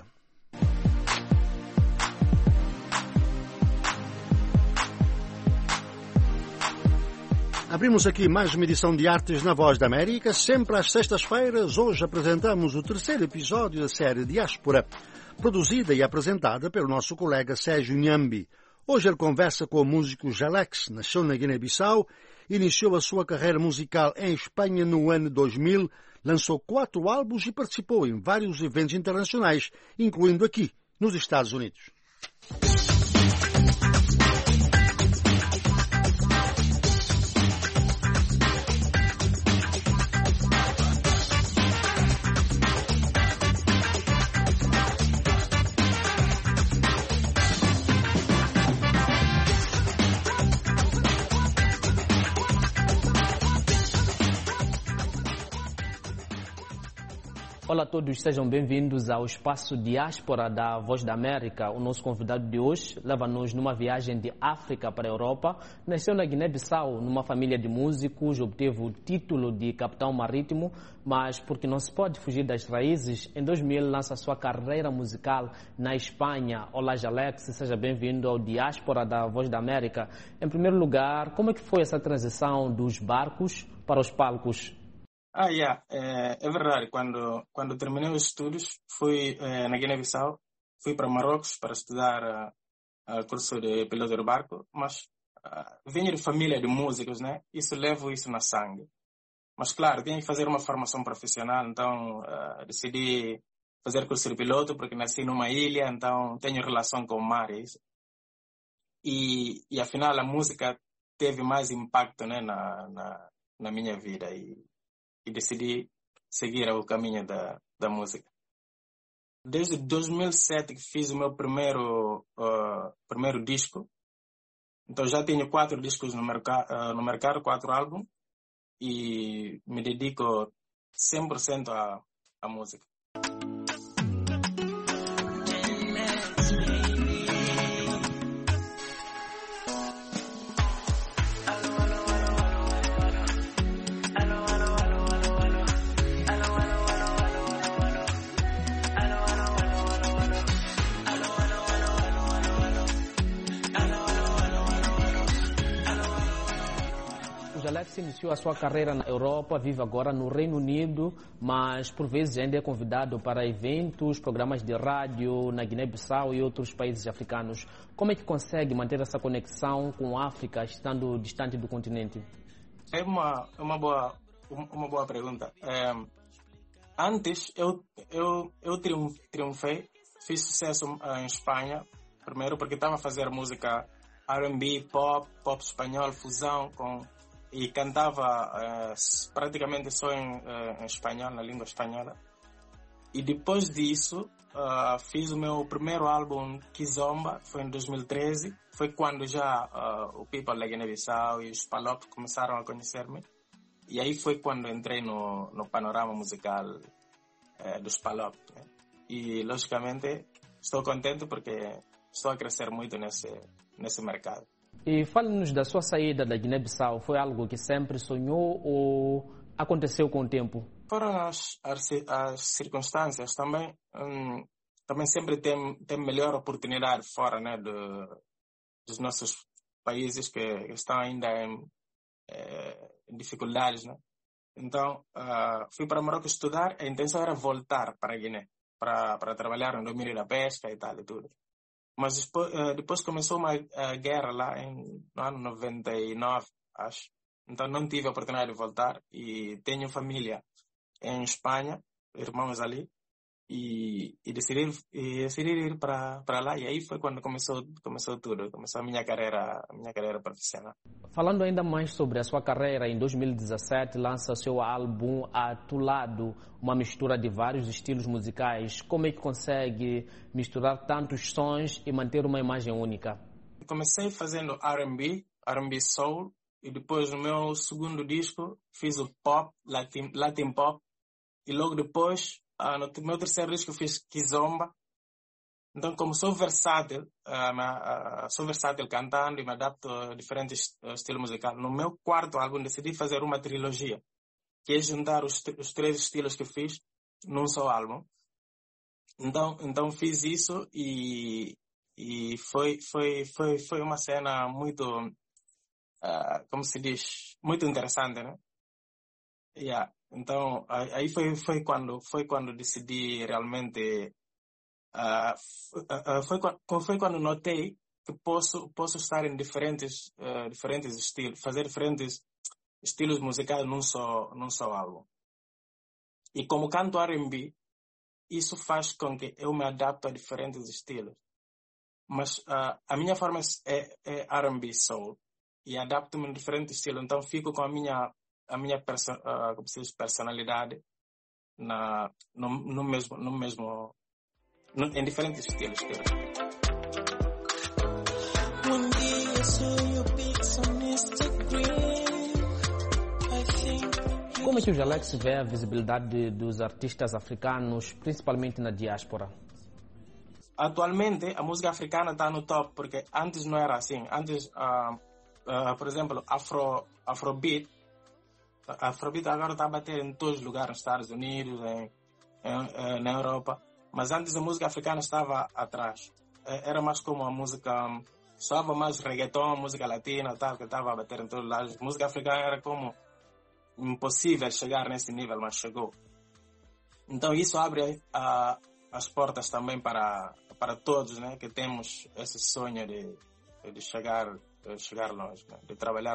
Abrimos aqui mais uma edição de Artes na Voz da América, sempre às sextas-feiras. Hoje apresentamos o 3º episódio da série Diáspora, produzida e apresentada pelo nosso colega Sérgio Nhambi. Hoje ele conversa com o músico Jalex, nasceu na Guiné-Bissau, iniciou a sua carreira musical em Espanha no ano 2000, lançou 4 álbuns e participou em vários eventos internacionais, incluindo aqui, nos Estados Unidos. Olá a todos, sejam bem-vindos ao espaço Diáspora da Voz da América. O nosso convidado de hoje leva-nos numa viagem de África para a Europa. Nasceu na Guiné-Bissau, numa família de músicos, obteve o título de capitão marítimo, mas porque não se pode fugir das raízes, em 2000 lança sua carreira musical na Espanha. Olá, Jalex, seja bem-vindo ao Diáspora da Voz da América. Em primeiro lugar, como é que foi essa transição dos barcos para os palcos? É verdade. Quando terminei os estudos, fui na Guiné-Bissau fui para Marrocos para estudar curso de piloto de barco, mas venho de família de músicos, né? Levo isso na sangue. Mas claro, tinha que fazer uma formação profissional, então decidi fazer curso de piloto porque nasci numa ilha, então tenho relação com o mar, isso. E afinal a música teve mais impacto, né, na minha vida e decidi seguir o caminho da música. Desde 2007 que fiz o meu primeiro disco, então já tenho 4 discos no mercado, 4 álbuns, e me dedico 100% à música. Jalex iniciou a sua carreira na Europa, vive agora no Reino Unido, mas por vezes ainda é convidado para eventos, programas de rádio na Guiné-Bissau e outros países africanos. Como é que consegue manter essa conexão com a África, estando distante do continente? É uma boa pergunta. Antes eu triunfei, fiz sucesso em Espanha, primeiro porque estava a fazer música R&B, pop espanhol, fusão e cantava praticamente só em espanhol, na língua espanhola. E depois disso, fiz o meu primeiro álbum, Kizomba, foi em 2013. Foi quando já o people da Guiné-Bissau e os Palop começaram a conhecer-me. E aí foi quando entrei no panorama musical dos Palop. Né? E, logicamente, estou contente porque estou a crescer muito nesse mercado. E fale-nos da sua saída da Guiné-Bissau. Foi algo que sempre sonhou ou aconteceu com o tempo? Foram as circunstâncias. Também sempre tem melhor oportunidade fora, né, dos nossos países que estão ainda em dificuldades. Né? Então, fui para Marrocos estudar. A intenção era voltar para a Guiné para trabalhar no domínio da pesca e tal e tudo. Mas depois começou uma guerra lá no ano 99, acho. Então não tive a oportunidade de voltar e tenho família em Espanha, irmãos ali, e decidi ir para lá. E aí foi quando começou tudo, começou a minha carreira profissional. Falando ainda mais sobre a sua carreira, em 2017 lança o seu álbum Atulado, uma mistura de vários estilos musicais. Como é que consegue misturar tantos sons e manter uma imagem única? Comecei fazendo R&B soul, e depois no meu segundo disco fiz o pop, Latin pop, e logo depois no meu terceiro disco fiz Kizomba. Então, como sou versátil cantando e me adapto a diferentes estilos musicais, no meu quarto álbum decidi fazer uma trilogia, que é juntar os 3 estilos que fiz num só álbum. Então fiz isso e foi uma cena muito, como se diz, muito interessante, né? Yeah. Então, aí foi quando decidi realmente, foi quando notei que posso estar em diferentes estilos, fazer diferentes estilos musicais num só álbum. E como canto R&B, isso faz com que eu me adapte a diferentes estilos. Mas a minha forma é R&B soul e adapto-me em diferentes estilos. Então fico com a minha personalidade em diferentes estilos. Como é que o Jalex vê a visibilidade dos artistas africanos, principalmente na diáspora? Atualmente, a música africana está no top, porque antes não era assim. Antes, por exemplo, Afrobeat agora está a bater em todos os lugares, nos Estados Unidos, na Europa. Mas antes a música africana estava atrás. Era mais como a música, soava mais reggaeton, música latina, tal, que estava a bater em todos os lados. A música africana era como impossível chegar nesse nível, mas chegou. Então isso abre as portas também para para todos, né, que temos esse sonho de chegar longe, né, de trabalhar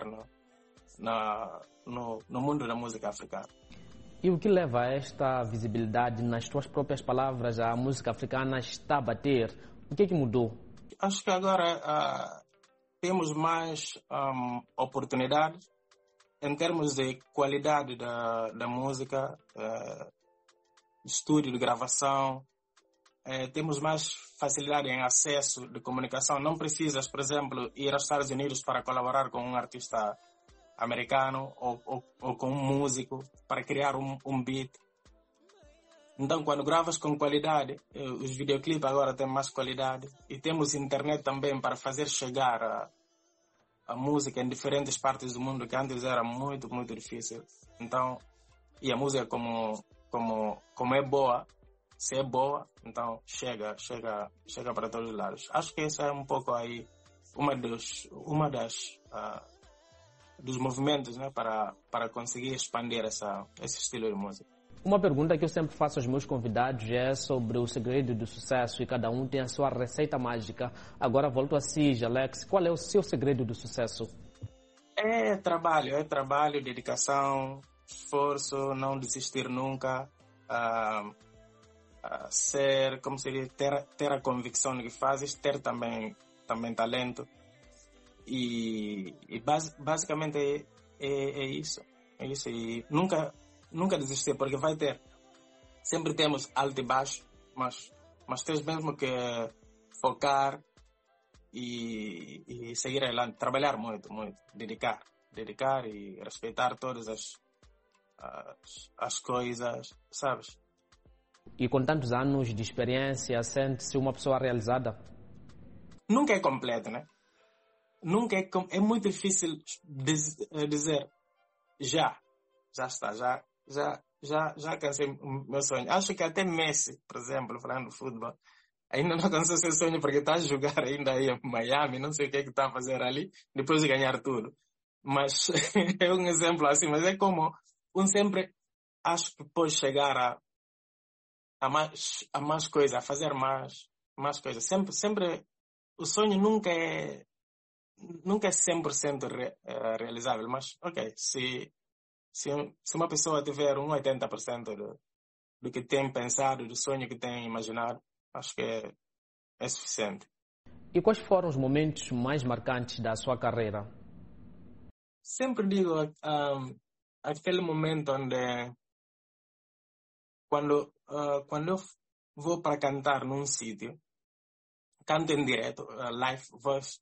no mundo da música africana. E o que leva a esta visibilidade? Nas tuas próprias palavras, a música africana está a bater. O que é que mudou? Acho que agora temos mais oportunidades em termos de qualidade da música, de estúdio, de gravação. Temos mais facilidade em acesso de comunicação. Não precisas, por exemplo, ir aos Estados Unidos para colaborar com um artista americano ou com um músico para criar um beat. Então, quando gravas com qualidade, os videoclipes agora têm mais qualidade e temos internet também para fazer chegar a música em diferentes partes do mundo, que antes era muito, muito difícil. Então, e a música como é boa, se é boa, então chega para todos os lados. Acho que essa é um pouco aí dos movimentos, né, para conseguir expandir esse estilo de música. Uma pergunta que eu sempre faço aos meus convidados é sobre o segredo do sucesso e cada um tem a sua receita mágica. Agora volto a si, Alex. Qual é o seu segredo do sucesso? É trabalho, dedicação, esforço, não desistir nunca, ter a convicção do que fazes, ter também talento. E basicamente é isso. É isso. E nunca desistir, porque sempre temos alto e baixo, mas tens mesmo que focar e seguir adelante, trabalhar muito, dedicar e respeitar todas as coisas, sabes? E com tantos anos de experiência, sente-se uma pessoa realizada? Nunca é completo, né? Nunca é muito difícil dizer já está, já alcancei o meu sonho. Acho que até Messi, por exemplo, falando de futebol, ainda não alcançou seu sonho porque está a jogar ainda aí em Miami, não sei o que está a fazer ali, depois de ganhar tudo. Mas é um exemplo assim, mas é como sempre acho que pode chegar a mais coisas, a fazer mais coisas. Sempre o sonho nunca é 100% realizável, mas ok, se uma pessoa tiver 80% do que tem pensado, do sonho que tem imaginado, acho que é suficiente. E quais foram os momentos mais marcantes da sua carreira? Sempre digo aquele momento onde quando eu vou para cantar num sítio, canto em direto, live, voz,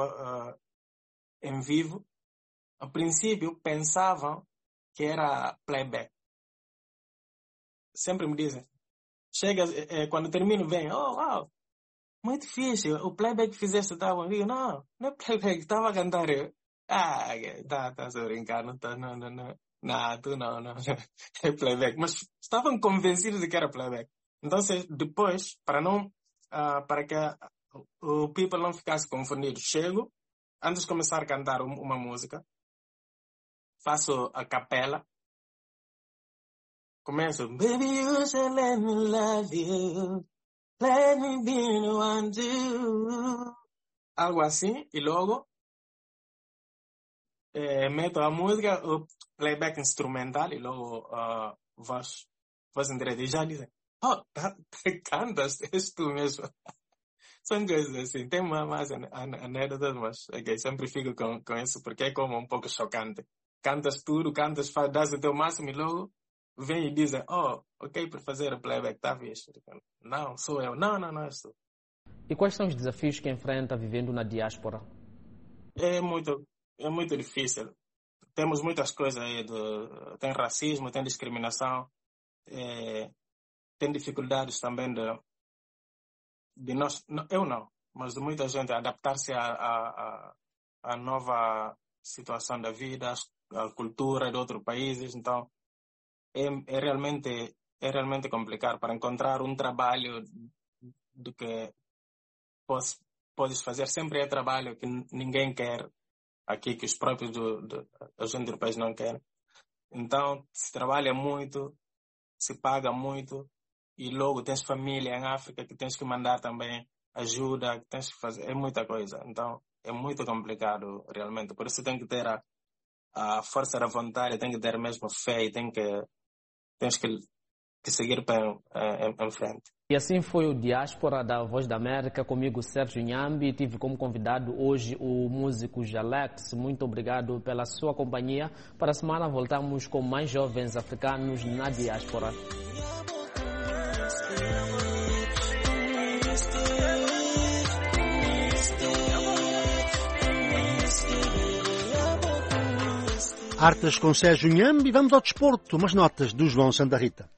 em vivo. A princípio pensavam que era playback. Sempre me dizem, quando termino vem, oh, wow, muito fixe, o playback que fizeste estava comigo. Não é playback, estava a cantar eu. Tá a brincar, não, tu não, é playback. Mas estavam convencidos de que era playback. Então, depois, para que o people não ficasse confundido, chego, antes de começar a cantar uma música, faço a capela, começo, baby, you should let me love you, let me be the one to, algo assim, e logo meto a música, o playback instrumental, e logo voz em direto, e já dizem, oh, cantas, és tu mesmo. São coisas assim, tem mais anedotas, mas okay, sempre fico com isso, porque é como um pouco chocante. Cantas tudo, dás o teu máximo e logo vem e dizem, oh, ok, por fazer o playback, tá visto? Não, sou eu. Não, és tu. E quais são os desafios que enfrenta vivendo na diáspora? É muito difícil. Temos muitas coisas aí, tem racismo, tem discriminação, tem dificuldades também de nós, eu não, mas de muita gente adaptar-se à nova situação da vida, à cultura de outros países. Então é realmente complicado para encontrar um trabalho do que podes fazer. Sempre é trabalho que ninguém quer aqui, que os próprios da gente do país não querem. Então se trabalha muito, se paga muito, e logo tens família em África que tens que mandar também ajuda, que tens que fazer, é muita coisa. Então, é muito complicado realmente. Por isso tem que ter a força da vontade, tem que ter mesmo fé e tens que seguir em frente. E assim foi o Diáspora da Voz da América, comigo Sérgio Nhambi. Tive como convidado hoje o músico Jalex. Muito obrigado pela sua companhia. Para a semana voltamos com mais jovens africanos na diáspora. Artes com Sérgio Nhambi. Vamos ao desporto, umas notas do João Santa Rita.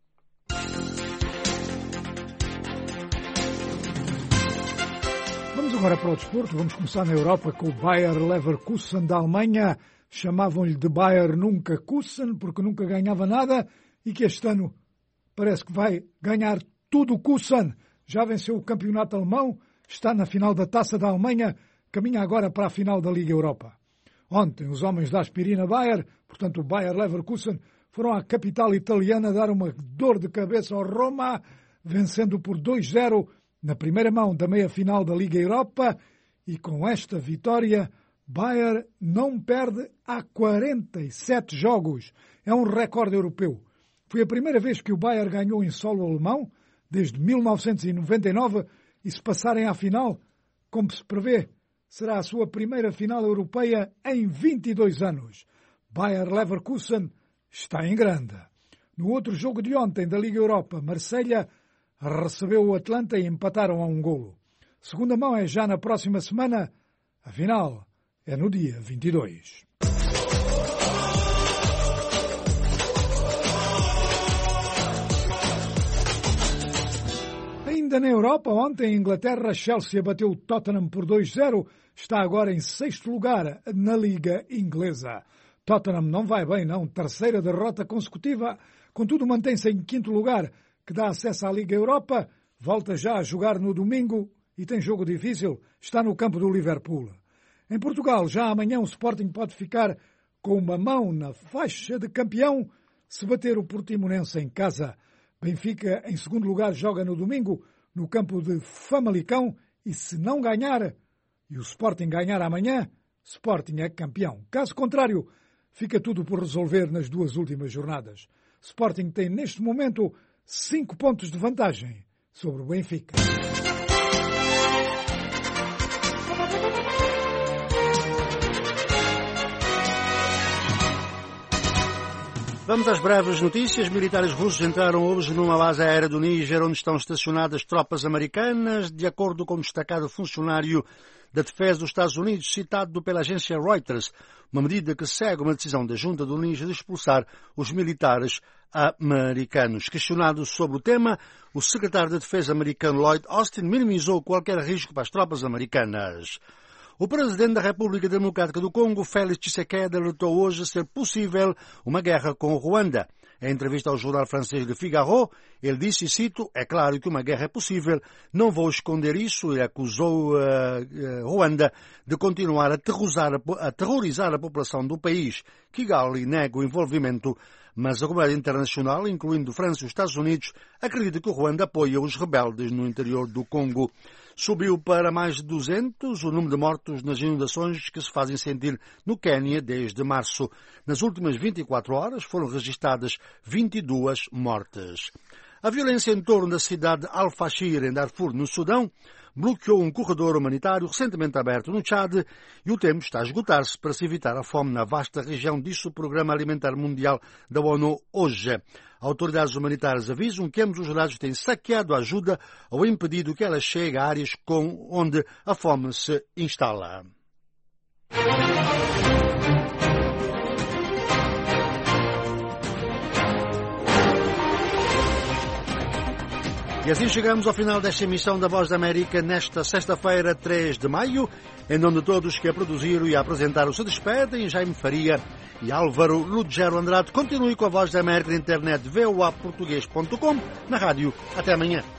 Vamos agora para o desporto. Vamos começar na Europa com o Bayer Leverkusen da Alemanha. Chamavam-lhe de Bayer nunca Kusen porque nunca ganhava nada e que este ano parece que vai ganhar tudo o Kusen. Já venceu o campeonato alemão, está na final da Taça da Alemanha, caminha agora para a final da Liga Europa. Ontem os homens da aspirina Bayer, portanto o Bayer Leverkusen, foram à capital italiana dar uma dor de cabeça ao Roma, vencendo por 2-0 na primeira mão da meia-final da Liga Europa, e com esta vitória, Bayer não perde há 47 jogos. É um recorde europeu. Foi a primeira vez que o Bayer ganhou em solo alemão, desde 1999, e se passarem à final, como se prevê, será a sua primeira final europeia em 22 anos. Bayer Leverkusen está em grande. No outro jogo de ontem da Liga Europa, Marselha recebeu o Atlanta e empataram a 1 golo. Segunda mão é já na próxima semana, a final é no dia 22. Ainda na Europa, ontem em Inglaterra, Chelsea bateu o Tottenham por 2-0, está agora em 6º lugar na Liga Inglesa. Tottenham não vai bem, não, terceira derrota consecutiva, contudo mantém-se em 5º lugar, que dá acesso à Liga Europa, volta já a jogar no domingo e tem jogo difícil, está no campo do Liverpool. Em Portugal, já amanhã o Sporting pode ficar com uma mão na faixa de campeão se bater o Portimonense em casa. Benfica, em 2º lugar, joga no domingo no campo de Famalicão e se não ganhar, e o Sporting ganhar amanhã, Sporting é campeão. Caso contrário, fica tudo por resolver nas 2 últimas jornadas. Sporting tem neste momento 5 pontos de vantagem sobre o Benfica. Vamos às breves notícias. Militares russos entraram hoje numa base aérea do Níger, onde estão estacionadas tropas americanas, de acordo com um destacado funcionário da Defesa dos Estados Unidos, citado pela agência Reuters, uma medida que segue uma decisão da junta do Níger de expulsar os militares americanos. Questionado sobre o tema, o secretário de Defesa americano Lloyd Austin minimizou qualquer risco para as tropas americanas. O presidente da República Democrática do Congo, Félix Tshisekedi, alertou hoje ser possível uma guerra com o Ruanda. Em entrevista ao jornal francês Le Figaro, ele disse, e cito, é claro que uma guerra é possível, não vou esconder isso, e acusou Ruanda de continuar a aterrorizar a população do país. Kigali nega o envolvimento, mas a comunidade internacional, incluindo França e os Estados Unidos, acredita que o Ruanda apoia os rebeldes no interior do Congo. Subiu para mais de 200 o número de mortos nas inundações que se fazem sentir no Quênia desde março. Nas últimas 24 horas foram registadas 22 mortes. A violência em torno da cidade de Al-Fashir, em Darfur, no Sudão, bloqueou um corredor humanitário recentemente aberto no Tchad e o tempo está a esgotar-se para se evitar a fome na vasta região, disse o Programa Alimentar Mundial da ONU hoje. Autoridades humanitárias avisam que ambos os lados têm saqueado a ajuda ou impedido que ela chegue a áreas onde a fome se instala. E assim chegamos ao final desta emissão da Voz da América nesta sexta-feira, 3 de maio. Em nome de todos que a produziram e a apresentaram, se despedem Jaime Faria e Álvaro Lugero Andrade. Continue com a Voz da América na internet voaportuguês.com, na rádio. Até amanhã.